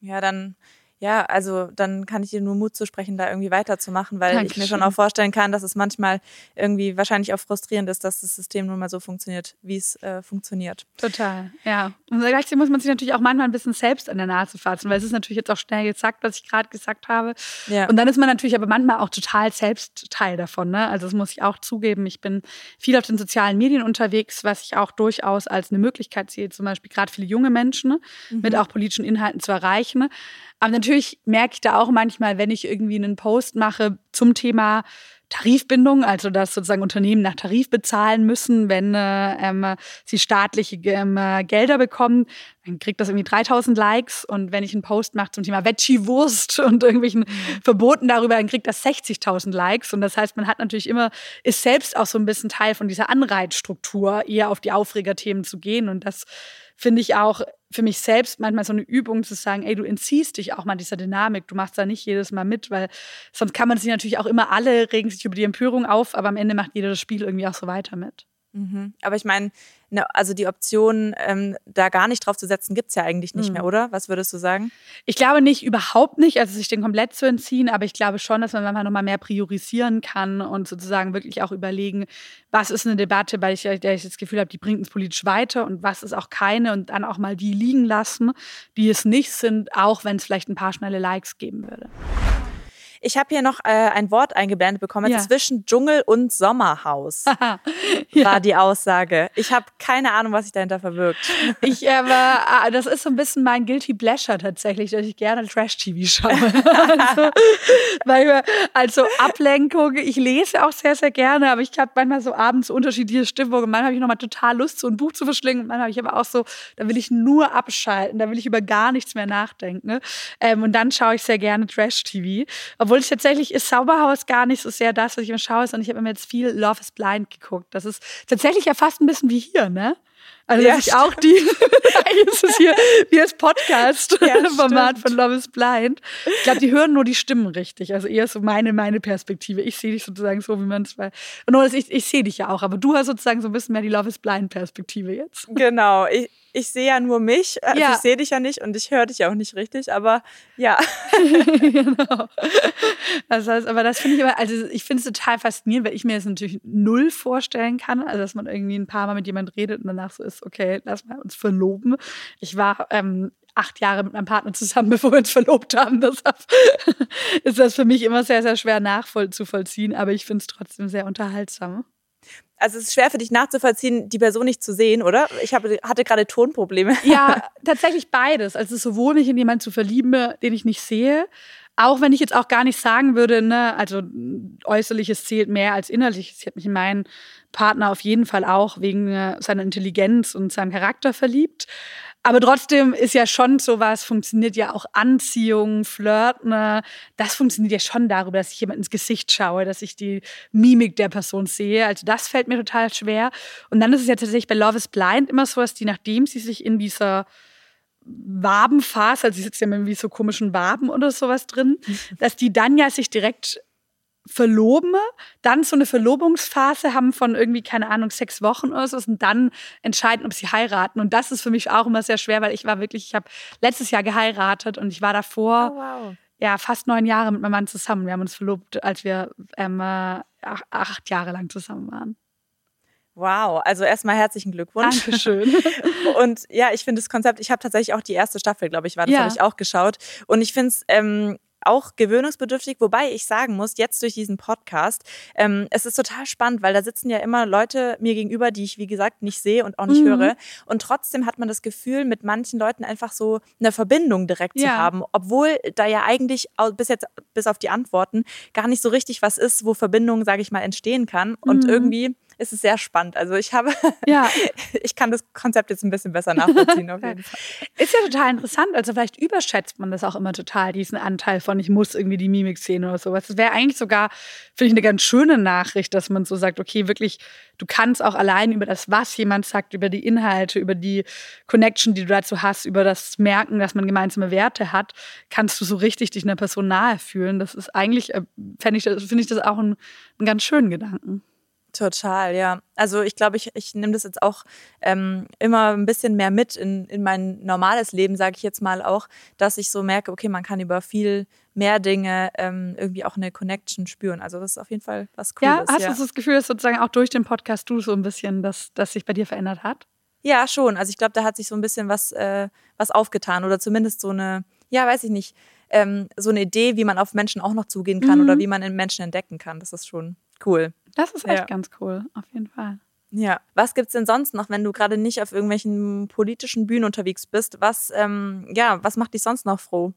Dann kann ich dir nur Mut zusprechen, da irgendwie weiterzumachen, weil Dankeschön. Ich mir schon auch vorstellen kann, dass es manchmal irgendwie wahrscheinlich auch frustrierend ist, dass das System nun mal so funktioniert, wie es funktioniert. Total, ja. Und gleichzeitig muss man sich natürlich auch manchmal ein bisschen selbst an der Nase fassen, weil es ist natürlich jetzt auch schnell gesagt, was ich gerade gesagt habe. Ja. Und dann ist man natürlich aber manchmal auch total selbst Teil davon, ne? Also das muss ich auch zugeben. Ich bin viel auf den sozialen Medien unterwegs, was ich auch durchaus als eine Möglichkeit sehe, zum Beispiel gerade viele junge Menschen mit auch politischen Inhalten zu erreichen. Aber natürlich merke ich da auch manchmal, wenn ich irgendwie einen Post mache zum Thema Tarifbindung, also dass sozusagen Unternehmen nach Tarif bezahlen müssen, wenn sie staatliche Gelder bekommen, dann kriegt das irgendwie 3000 Likes. Und wenn ich einen Post mache zum Thema Veggie-Wurst und irgendwelchen Verboten darüber, dann kriegt das 60.000 Likes. Und das heißt, man hat natürlich ist selbst auch so ein bisschen Teil von dieser Anreizstruktur, eher auf die Aufregerthemen zu gehen. Und das finde ich auch für mich selbst manchmal so eine Übung zu sagen, ey, du entziehst dich auch mal dieser Dynamik, du machst da nicht jedes Mal mit, weil sonst kann man sich natürlich auch immer, alle regen sich über die Empörung auf, aber am Ende macht jeder das Spiel irgendwie auch so weiter mit. Mhm. Aber ich meine, also die Option, da gar nicht drauf zu setzen, gibt es ja eigentlich nicht mehr, oder? Was würdest du sagen? Ich glaube nicht, überhaupt nicht, also sich den komplett zu entziehen, aber ich glaube schon, dass man manchmal noch mal mehr priorisieren kann und sozusagen wirklich auch überlegen, was ist eine Debatte, bei der ich das Gefühl habe, die bringt uns politisch weiter und was ist auch keine und dann auch mal die liegen lassen, die es nicht sind, auch wenn es vielleicht ein paar schnelle Likes geben würde. Ich habe hier noch ein Wort eingeblendet bekommen. Zwischen Dschungel und Sommerhaus war die Aussage. Ich habe keine Ahnung, was sich dahinter verbirgt. Das ist so ein bisschen mein Guilty Pleasure tatsächlich, dass ich gerne Trash-TV schaue. also Ablenkung. Ich lese auch sehr, sehr gerne, aber ich habe manchmal so abends unterschiedliche Stimmungen. Manchmal habe ich nochmal total Lust, so ein Buch zu verschlingen. Manchmal habe ich aber auch so, da will ich nur abschalten, da will ich über gar nichts mehr nachdenken. Und dann schaue ich sehr gerne Trash-TV. Obwohl ich tatsächlich ist Sommerhaus gar nicht so sehr das, was ich immer schaue, sondern ich habe immer jetzt viel Love is Blind geguckt. Das ist tatsächlich ja fast ein bisschen wie hier, ne? Also dass ich auch eigentlich ist es hier wie das Podcast-Format von Love is Blind. Ich glaube, die hören nur die Stimmen richtig. Also eher so meine Perspektive. Ich sehe dich sozusagen so, wie man es weiß. Und ich sehe dich ja auch, aber du hast sozusagen so ein bisschen mehr die Love is Blind-Perspektive jetzt. Genau. Ich sehe ja nur mich, also ich sehe dich ja nicht und ich höre dich ja auch nicht richtig, aber ja. Genau. Das heißt, aber das finde ich immer, also ich finde es total faszinierend, weil ich mir das natürlich null vorstellen kann, also dass man irgendwie ein paar Mal mit jemandem redet und danach so ist, okay, lass mal uns verloben. Ich war 8 Jahre mit meinem Partner zusammen, bevor wir uns verlobt haben. Deshalb ist das für mich immer sehr, sehr schwer nachzuvollziehen, aber ich finde es trotzdem sehr unterhaltsam. Also es ist schwer für dich nachzuvollziehen, die Person nicht zu sehen, oder? Ich hatte gerade Tonprobleme. Ja, tatsächlich beides. Also sowohl mich in jemanden zu verlieben, den ich nicht sehe, auch wenn ich jetzt auch gar nicht sagen würde, ne, also Äußerliches zählt mehr als Innerliches. Ich habe mich in meinen Partner auf jeden Fall auch wegen seiner Intelligenz und seinem Charakter verliebt. Aber trotzdem ist ja schon sowas, funktioniert ja auch Anziehung, Flirten. Das funktioniert ja schon darüber, dass ich jemand ins Gesicht schaue, dass ich die Mimik der Person sehe. Also das fällt mir total schwer. Und dann ist es ja tatsächlich bei Love is Blind immer so, dass die, nachdem sie sich in dieser Wabenphase, also sie sitzt ja mit wie so komischen Waben oder sowas drin, dass die dann ja sich direkt verloben, dann so eine Verlobungsphase haben von irgendwie, keine Ahnung, 6 Wochen oder so und dann entscheiden, ob sie heiraten. Und das ist für mich auch immer sehr schwer, weil ich habe letztes Jahr geheiratet und ich war davor fast 9 Jahre mit meinem Mann zusammen. Wir haben uns verlobt, als wir 8 Jahre lang zusammen waren. Wow, also erstmal herzlichen Glückwunsch. Dankeschön. Und ja, ich finde das Konzept, ich habe tatsächlich auch die erste Staffel, glaube ich, habe ich auch geschaut. Und ich finde es auch gewöhnungsbedürftig, wobei ich sagen muss, jetzt durch diesen Podcast, es ist total spannend, weil da sitzen ja immer Leute mir gegenüber, die ich, wie gesagt, nicht sehe und auch nicht höre. Und trotzdem hat man das Gefühl, mit manchen Leuten einfach so eine Verbindung direkt zu haben, obwohl da ja eigentlich bis auf die Antworten gar nicht so richtig was ist, wo Verbindung, sage ich mal, entstehen kann. Und irgendwie ist es sehr spannend. Also ich kann das Konzept jetzt ein bisschen besser nachvollziehen auf jeden Fall. Ist ja total interessant. Also vielleicht überschätzt man das auch immer total, diesen Anteil von ich muss irgendwie die Mimik sehen oder sowas. Das wäre eigentlich sogar, finde ich, eine ganz schöne Nachricht, dass man so sagt, okay, wirklich, du kannst auch allein über das, was jemand sagt, über die Inhalte, über die Connection, die du dazu hast, über das Merken, dass man gemeinsame Werte hat, kannst du so richtig dich einer Person nahe fühlen. Das ist eigentlich, finde ich das auch einen ganz schönen Gedanken. Total, ja. Also ich glaube, ich nehme das jetzt auch immer ein bisschen mehr mit in mein normales Leben, sage ich jetzt mal auch, dass ich so merke, okay, man kann über viel mehr Dinge irgendwie auch eine Connection spüren. Also das ist auf jeden Fall was Cooles. Ja, hast du so das Gefühl, dass sozusagen auch durch den Podcast du so ein bisschen, dass sich bei dir verändert hat? Ja, schon. Also ich glaube, da hat sich so ein bisschen was aufgetan oder zumindest so eine, ja, weiß ich nicht, so eine Idee, wie man auf Menschen auch noch zugehen kann oder wie man in Menschen entdecken kann. Das ist schon cool. Das ist echt ganz cool, auf jeden Fall. Ja. Was gibt's denn sonst noch, wenn du gerade nicht auf irgendwelchen politischen Bühnen unterwegs bist? Was macht dich sonst noch froh?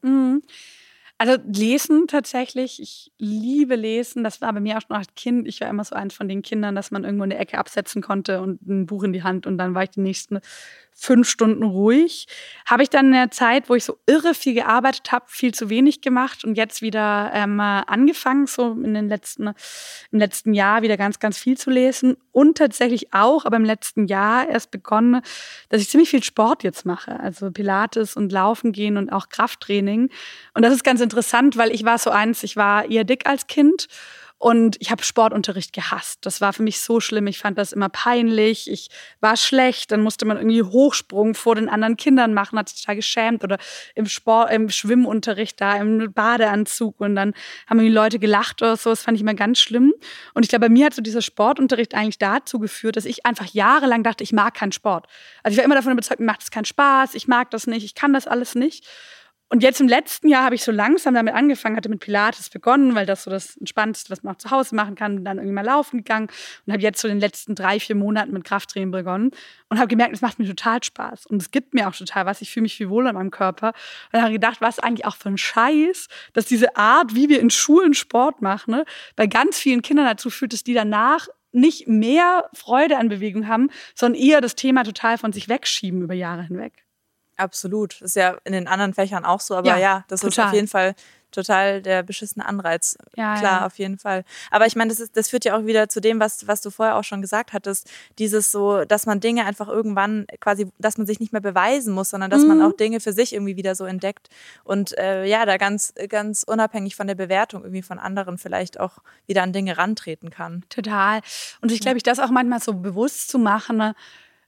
Also Lesen tatsächlich. Ich liebe Lesen. Das war bei mir auch schon als Kind. Ich war immer so eins von den Kindern, dass man irgendwo in der Ecke absetzen konnte und ein Buch in die Hand und dann war ich die nächsten 5 Stunden ruhig. Habe ich dann in der Zeit, wo ich so irre viel gearbeitet habe, viel zu wenig gemacht und jetzt wieder angefangen, so im letzten Jahr wieder ganz, ganz viel zu lesen und tatsächlich auch, aber im letzten Jahr erst begonnen, dass ich ziemlich viel Sport jetzt mache, also Pilates und Laufen gehen und auch Krafttraining. Und das ist ganz interessant, weil ich war eher dick als Kind. Und ich habe Sportunterricht gehasst. Das war für mich so schlimm. Ich fand das immer peinlich. Ich war schlecht. Dann musste man irgendwie Hochsprung vor den anderen Kindern machen, hat sich total geschämt. Oder im Schwimmunterricht da im Badeanzug. Und dann haben die Leute gelacht oder so. Das fand ich immer ganz schlimm. Und ich glaube, bei mir hat so dieser Sportunterricht eigentlich dazu geführt, dass ich einfach jahrelang dachte, ich mag keinen Sport. Also ich war immer davon überzeugt, mir macht es keinen Spaß, ich mag das nicht, ich kann das alles nicht. Und jetzt im letzten Jahr habe ich so langsam damit angefangen, hatte mit Pilates begonnen, weil das so das Entspannteste, was man auch zu Hause machen kann, dann irgendwie mal laufen gegangen und habe jetzt so in den letzten 3-4 Monaten mit Krafttraining begonnen und habe gemerkt, es macht mir total Spaß und es gibt mir auch total was. Ich fühle mich viel wohler in meinem Körper. Und dann habe ich gedacht, was eigentlich auch für ein Scheiß, dass diese Art, wie wir in Schulen Sport machen, ne, bei ganz vielen Kindern dazu führt, dass die danach nicht mehr Freude an Bewegung haben, sondern eher das Thema total von sich wegschieben über Jahre hinweg. Absolut. Das ist ja in den anderen Fächern auch so, aber ja, das ist auf jeden Fall total der beschissene Anreiz. Ja, klar, auf jeden Fall. Aber ich meine, das führt ja auch wieder zu dem, was du vorher auch schon gesagt hattest, dieses so, dass man Dinge einfach irgendwann quasi, dass man sich nicht mehr beweisen muss, sondern dass man auch Dinge für sich irgendwie wieder so entdeckt und da ganz, ganz unabhängig von der Bewertung irgendwie von anderen vielleicht auch wieder an Dinge rantreten kann. Total. Und ich glaube, das auch manchmal so bewusst zu machen, ne,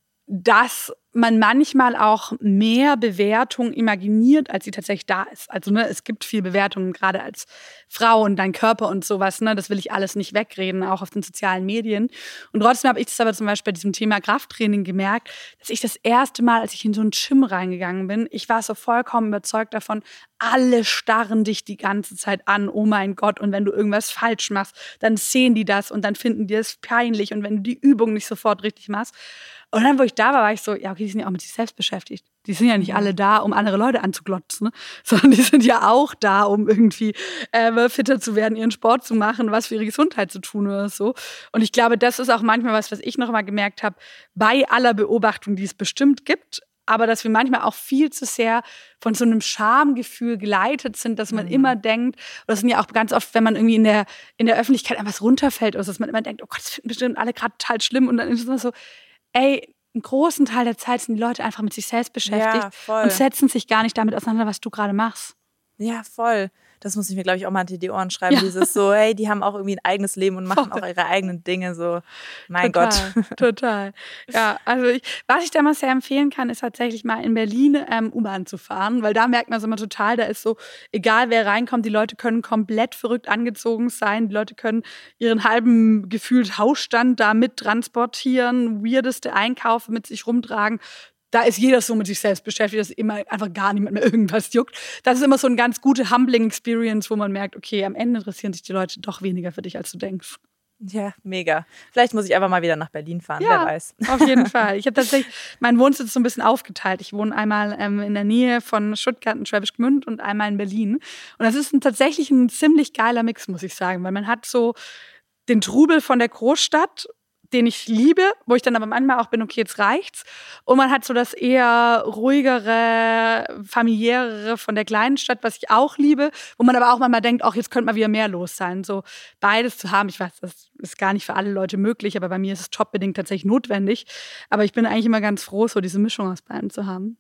dass man manchmal auch mehr Bewertung imaginiert, als sie tatsächlich da ist. Also es gibt viel Bewertung, gerade als Frau und dein Körper und sowas. Das will ich alles nicht wegreden, auch auf den sozialen Medien. Und trotzdem habe ich das aber zum Beispiel bei diesem Thema Krafttraining gemerkt, dass ich das erste Mal, als ich in so ein Gym reingegangen bin, ich war so vollkommen überzeugt davon, alle starren dich die ganze Zeit an, oh mein Gott. Und wenn du irgendwas falsch machst, dann sehen die das und dann finden die es peinlich. Und wenn du die Übung nicht sofort richtig machst. Und dann, wo ich da war ich so, ja, okay, die sind ja auch mit sich selbst beschäftigt. Die sind ja nicht alle da, um andere Leute anzuglotzen, ne? Sondern die sind ja auch da, um irgendwie fitter zu werden, ihren Sport zu machen, was für ihre Gesundheit zu tun oder so. Und ich glaube, das ist auch manchmal was ich noch mal gemerkt habe, bei aller Beobachtung, die es bestimmt gibt, aber dass wir manchmal auch viel zu sehr von so einem Schamgefühl geleitet sind, dass man immer denkt, oder das sind ja auch ganz oft, wenn man irgendwie in der Öffentlichkeit etwas runterfällt, oder so, dass man immer denkt, oh Gott, das finden bestimmt alle gerade total schlimm. Und dann ist es immer so, ey, einen großen Teil der Zeit sind die Leute einfach mit sich selbst beschäftigt und setzen sich gar nicht damit auseinander, was du gerade machst. Ja, voll. Das muss ich mir, glaube ich, auch mal hinter die Ohren schreiben. Ja. Dieses so, hey, die haben auch irgendwie ein eigenes Leben und machen auch ihre eigenen Dinge. So, mein Gott. Total. Ja, also was ich damals sehr empfehlen kann, ist tatsächlich mal in Berlin U-Bahn zu fahren, weil da merkt man es immer total, da ist so, egal wer reinkommt, die Leute können komplett verrückt angezogen sein, die Leute können ihren halben gefühlt Hausstand da mit transportieren, weirdeste Einkäufe mit sich rumtragen. Da ist jeder so mit sich selbst beschäftigt, dass immer einfach gar niemand mehr irgendwas juckt. Das ist immer so eine ganz gute Humbling-Experience, wo man merkt, okay, am Ende interessieren sich die Leute doch weniger für dich, als du denkst. Ja, mega. Vielleicht muss ich einfach mal wieder nach Berlin fahren, ja, wer weiß. Auf jeden Fall. Ich habe tatsächlich meinen Wohnsitz so ein bisschen aufgeteilt. Ich wohne einmal in der Nähe von Stuttgart und Schwäbisch Gmünd und einmal in Berlin. Und das ist tatsächlich ein ziemlich geiler Mix, muss ich sagen, weil man hat so den Trubel von der Großstadt, den ich liebe, wo ich dann aber manchmal auch bin, okay, jetzt reicht's. Und man hat so das eher ruhigere, familiärere von der kleinen Stadt, was ich auch liebe, wo man aber auch manchmal denkt, ach, jetzt könnte mal wieder mehr los sein. So beides zu haben, ich weiß, das ist gar nicht für alle Leute möglich, aber bei mir ist es jobbedingt tatsächlich notwendig. Aber ich bin eigentlich immer ganz froh, so diese Mischung aus beiden zu haben.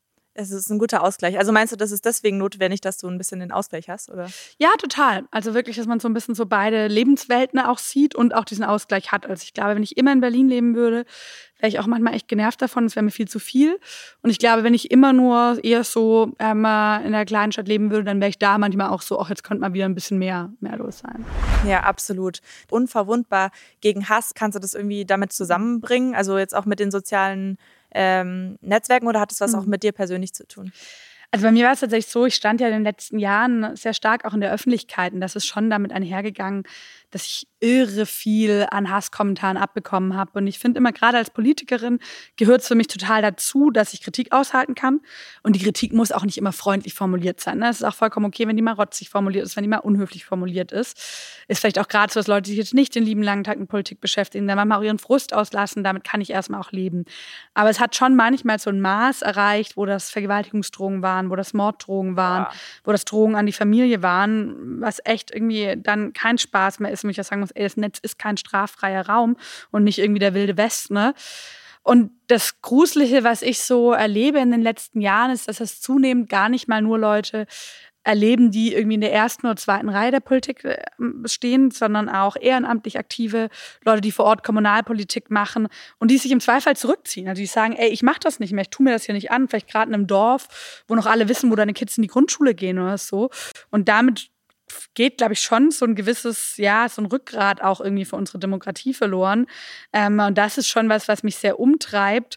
Es ist ein guter Ausgleich. Also meinst du, das ist deswegen notwendig, dass du ein bisschen den Ausgleich hast, oder? Ja, total. Also wirklich, dass man so ein bisschen so beide Lebenswelten auch sieht und auch diesen Ausgleich hat. Also ich glaube, wenn ich immer in Berlin leben würde, wäre ich auch manchmal echt genervt davon. Es wäre mir viel zu viel. Und ich glaube, wenn ich immer nur eher so in der kleinen Stadt leben würde, dann wäre ich da manchmal auch so, ach, jetzt könnte mal wieder ein bisschen mehr los sein. Ja, absolut. Unverwundbar gegen Hass, kannst du das irgendwie damit zusammenbringen? Also jetzt auch mit den sozialen Netzwerken, oder hat es was auch mit dir persönlich zu tun? Also bei mir war es tatsächlich so, ich stand ja in den letzten Jahren sehr stark auch in der Öffentlichkeit und das ist schon damit einhergegangen, dass ich irre viel an Hasskommentaren abbekommen habe. Und ich finde immer, gerade als Politikerin gehört es für mich total dazu, dass ich Kritik aushalten kann. Und die Kritik muss auch nicht immer freundlich formuliert sein. Es ist auch vollkommen okay, wenn die mal rotzig formuliert ist, wenn die mal unhöflich formuliert ist. Ist vielleicht auch gerade so, dass Leute sich jetzt nicht den lieben langen Tag mit Politik beschäftigen, dann manchmal auch ihren Frust auslassen. Damit kann ich erstmal auch leben. Aber es hat schon manchmal so ein Maß erreicht, wo das Vergewaltigungsdrohungen waren, wo das Morddrohungen waren, wo das Drohungen an die Familie waren, was echt irgendwie dann kein Spaß mehr ist. Und ich ja sagen muss, ey, das Netz ist kein straffreier Raum und nicht irgendwie der Wilde West, ne? Und das Gruselige, was ich so erlebe in den letzten Jahren, ist, dass es zunehmend gar nicht mal nur Leute erleben, die irgendwie in der ersten oder zweiten Reihe der Politik stehen, sondern auch ehrenamtlich aktive Leute, die vor Ort Kommunalpolitik machen und die sich im Zweifel zurückziehen. Also die sagen, ey, ich mache das nicht mehr, ich tue mir das hier nicht an, vielleicht gerade in einem Dorf, wo noch alle wissen, wo deine Kids in die Grundschule gehen oder so. Und damit geht, glaube ich, schon so ein gewisses, so ein Rückgrat auch irgendwie für unsere Demokratie verloren. Und das ist schon was mich sehr umtreibt,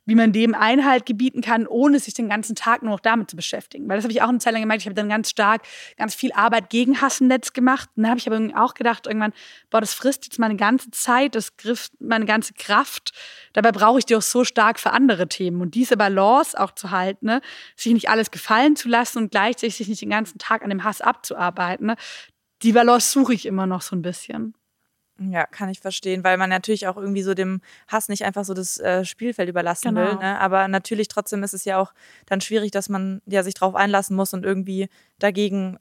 wie man dem Einhalt gebieten kann, ohne sich den ganzen Tag nur noch damit zu beschäftigen. Weil das habe ich auch eine Zeit lang gemerkt. Ich habe dann ganz viel Arbeit gegen Hass im Netz gemacht. Und dann habe ich aber auch gedacht, irgendwann, das frisst jetzt meine ganze Zeit, das grifft meine ganze Kraft. Dabei brauche ich die auch so stark für andere Themen. Und diese Balance auch zu halten, ne? Sich nicht alles gefallen zu lassen und gleichzeitig sich nicht den ganzen Tag an dem Hass abzuarbeiten, ne? Die Balance suche ich immer noch so ein bisschen. Ja, kann ich verstehen, weil man natürlich auch irgendwie so dem Hass nicht einfach so das Spielfeld überlassen will. Ne? Aber natürlich trotzdem ist es ja auch dann schwierig, dass man ja sich drauf einlassen muss und irgendwie dagegen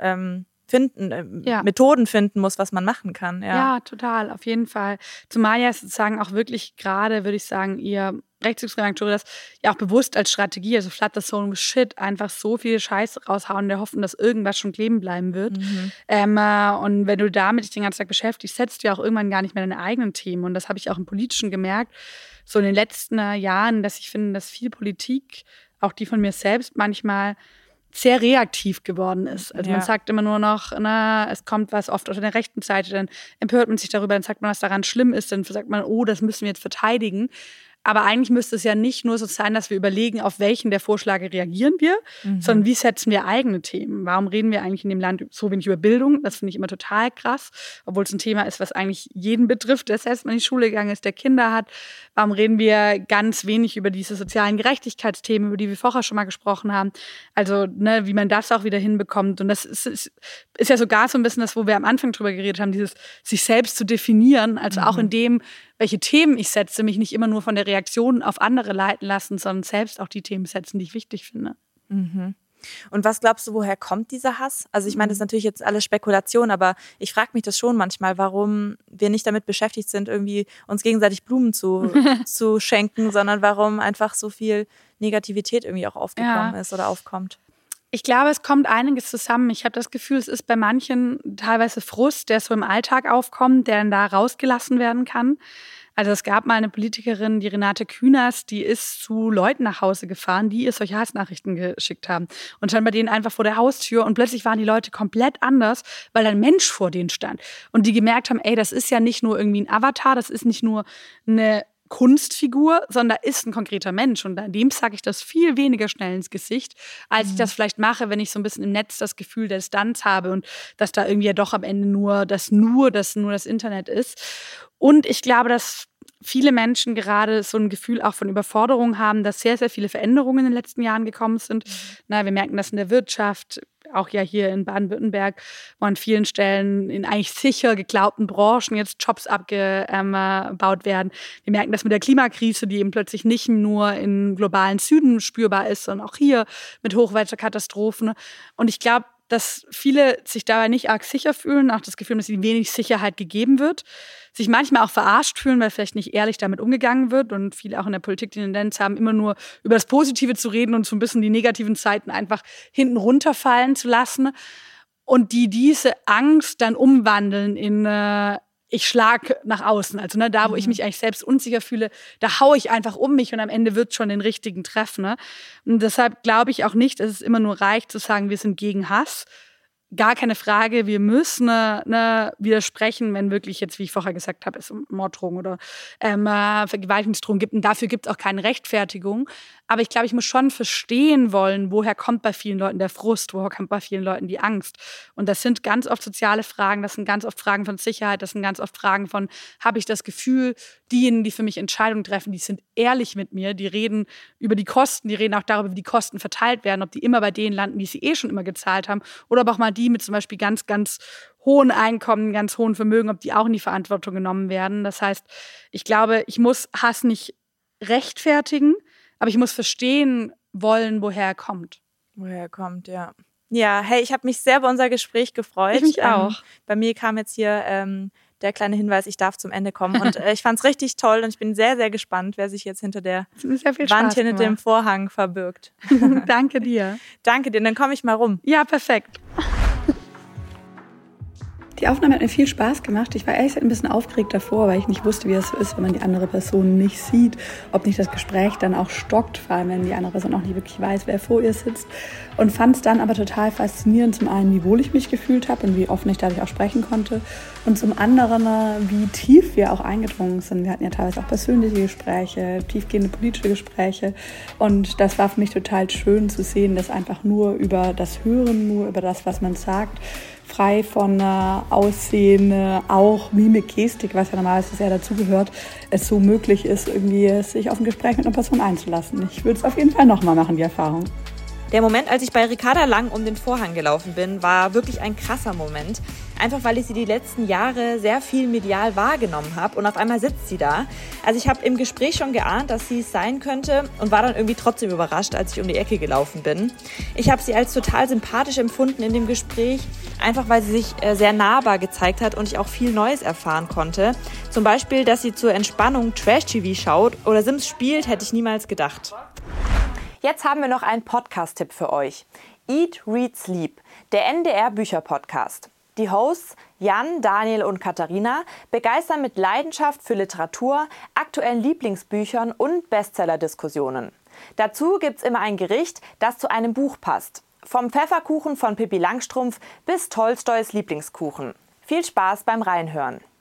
Methoden finden muss, was man machen kann. Ja, total, auf jeden Fall. Zumal ja sozusagen auch wirklich gerade, würde ich sagen, ihr Rechtsextreme das ja auch bewusst als Strategie, also Flood the Zone with Shit, einfach so viel Scheiße raushauen, der hoffen, dass irgendwas schon kleben bleiben wird. Und wenn du damit dich den ganzen Tag beschäftigst, setzt du ja auch irgendwann gar nicht mehr deine eigenen Themen. Und das habe ich auch im Politischen gemerkt, so in den letzten Jahren, dass ich finde, dass viel Politik, auch die von mir selbst, manchmal sehr reaktiv geworden ist. Also man sagt immer nur noch, es kommt was oft auf der rechten Seite, dann empört man sich darüber, dann sagt man, was daran schlimm ist, dann sagt man, oh, das müssen wir jetzt verteidigen. Aber eigentlich müsste es ja nicht nur so sein, dass wir überlegen, auf welchen der Vorschläge reagieren wir, sondern wie setzen wir eigene Themen? Warum reden wir eigentlich in dem Land so wenig über Bildung? Das finde ich immer total krass, obwohl es ein Thema ist, was eigentlich jeden betrifft, der selbst mal in die Schule gegangen ist, der Kinder hat. Warum reden wir ganz wenig über diese sozialen Gerechtigkeitsthemen, über die wir vorher schon mal gesprochen haben? Also, wie man das auch wieder hinbekommt. Und das ist ja sogar so ein bisschen das, wo wir am Anfang drüber geredet haben, dieses sich selbst zu definieren, also auch in dem, welche Themen ich setze, mich nicht immer nur von der Reaktion auf andere leiten lassen, sondern selbst auch die Themen setzen, die ich wichtig finde. Und was glaubst du, woher kommt dieser Hass? Also ich meine, das ist natürlich jetzt alles Spekulation, aber ich frage mich das schon manchmal, warum wir nicht damit beschäftigt sind, irgendwie uns gegenseitig Blumen zu schenken, sondern warum einfach so viel Negativität irgendwie auch aufgekommen ist oder aufkommt. Ich glaube, es kommt einiges zusammen. Ich habe das Gefühl, es ist bei manchen teilweise Frust, der so im Alltag aufkommt, der dann da rausgelassen werden kann. Also es gab mal eine Politikerin, die Renate Künast, die ist zu Leuten nach Hause gefahren, die ihr solche Hassnachrichten geschickt haben. Und stand bei denen einfach vor der Haustür und plötzlich waren die Leute komplett anders, weil ein Mensch vor denen stand. Und die gemerkt haben, das ist ja nicht nur irgendwie ein Avatar, das ist nicht nur eine Kunstfigur, sondern da ist ein konkreter Mensch. Und dem sage ich das viel weniger schnell ins Gesicht, als ich das vielleicht mache, wenn ich so ein bisschen im Netz das Gefühl der Distanz habe und dass da irgendwie ja doch am Ende nur das Internet ist. Und ich glaube, dass viele Menschen gerade so ein Gefühl auch von Überforderung haben, dass sehr, sehr viele Veränderungen in den letzten Jahren gekommen sind. Wir merken das in der Wirtschaft, auch ja hier in Baden-Württemberg, wo an vielen Stellen in eigentlich sicher geglaubten Branchen jetzt Jobs abgebaut werden. Wir merken das mit der Klimakrise, die eben plötzlich nicht nur im globalen Süden spürbar ist, sondern auch hier mit Hochwasserkatastrophen. Und ich glaube, dass viele sich dabei nicht arg sicher fühlen, auch das Gefühl, dass ihnen wenig Sicherheit gegeben wird, sich manchmal auch verarscht fühlen, weil vielleicht nicht ehrlich damit umgegangen wird und viele auch in der Politik die Tendenz haben, immer nur über das Positive zu reden und so ein bisschen die negativen Seiten einfach hinten runterfallen zu lassen und die diese Angst dann umwandeln in ich schlage nach außen. Also da, wo ich mich eigentlich selbst unsicher fühle, da haue ich einfach um mich und am Ende wird es schon den richtigen treffen. Und deshalb glaube ich auch nicht, dass es immer nur reicht zu sagen, wir sind gegen Hass. Gar keine Frage, wir müssen widersprechen, wenn wirklich jetzt, wie ich vorher gesagt habe, es um Morddrohungen oder Vergewaltigungsdrohungen gibt. Und dafür gibt es auch keine Rechtfertigung. Aber ich glaube, ich muss schon verstehen wollen, woher kommt bei vielen Leuten der Frust, woher kommt bei vielen Leuten die Angst. Und das sind ganz oft soziale Fragen, das sind ganz oft Fragen von Sicherheit, das sind ganz oft Fragen von, habe ich das Gefühl, diejenigen, die für mich Entscheidungen treffen, die sind ehrlich mit mir, die reden über die Kosten, die reden auch darüber, wie die Kosten verteilt werden, ob die immer bei denen landen, die sie schon immer gezahlt haben, oder aber auch mal die mit zum Beispiel ganz, ganz hohen Einkommen, ganz hohen Vermögen, ob die auch in die Verantwortung genommen werden. Das heißt, ich glaube, ich muss Hass nicht rechtfertigen, aber ich muss verstehen wollen, woher er kommt. Woher er kommt, ja. Ja, hey, ich habe mich sehr über unser Gespräch gefreut. Ich mich auch. Bei mir kam jetzt hier der kleine Hinweis, ich darf zum Ende kommen. Und ich fand es richtig toll und ich bin sehr, sehr gespannt, wer sich jetzt hinter der Wand hinter dem Vorhang verbirgt. Danke dir. Danke dir, dann komme ich mal rum. Ja, perfekt. Die Aufnahme hat mir viel Spaß gemacht. Ich war ehrlich gesagt ein bisschen aufgeregt davor, weil ich nicht wusste, wie es so ist, wenn man die andere Person nicht sieht. Ob nicht das Gespräch dann auch stockt, vor allem wenn die andere Person auch nicht wirklich weiß, wer vor ihr sitzt. Und fand es dann aber total faszinierend, zum einen, wie wohl ich mich gefühlt habe und wie offen ich dadurch auch sprechen konnte. Und zum anderen, wie tief wir auch eingedrungen sind. Wir hatten ja teilweise auch persönliche Gespräche, tiefgehende politische Gespräche. Und das war für mich total schön zu sehen, dass einfach nur über das Hören, nur über das, was man sagt, frei von Aussehen, auch Mimik, Gestik, was ja normalerweise sehr dazugehört, es so möglich ist, irgendwie sich auf ein Gespräch mit einer Person einzulassen. Ich würde es auf jeden Fall nochmal machen, die Erfahrung. Der Moment, als ich bei Ricarda Lang um den Vorhang gelaufen bin, war wirklich ein krasser Moment. Einfach weil ich sie die letzten Jahre sehr viel medial wahrgenommen habe und auf einmal sitzt sie da. Also ich habe im Gespräch schon geahnt, dass sie es sein könnte und war dann irgendwie trotzdem überrascht, als ich um die Ecke gelaufen bin. Ich habe sie als total sympathisch empfunden in dem Gespräch, einfach weil sie sich sehr nahbar gezeigt hat und ich auch viel Neues erfahren konnte. Zum Beispiel, dass sie zur Entspannung Trash-TV schaut oder Sims spielt, hätte ich niemals gedacht. Jetzt haben wir noch einen Podcast-Tipp für euch. Eat, Read, Sleep, der NDR-Bücher-Podcast. Die Hosts Jan, Daniel und Katharina begeistern mit Leidenschaft für Literatur, aktuellen Lieblingsbüchern und Bestseller-Diskussionen. Dazu gibt's immer ein Gericht, das zu einem Buch passt. Vom Pfefferkuchen von Pippi Langstrumpf bis Tolstois Lieblingskuchen. Viel Spaß beim Reinhören.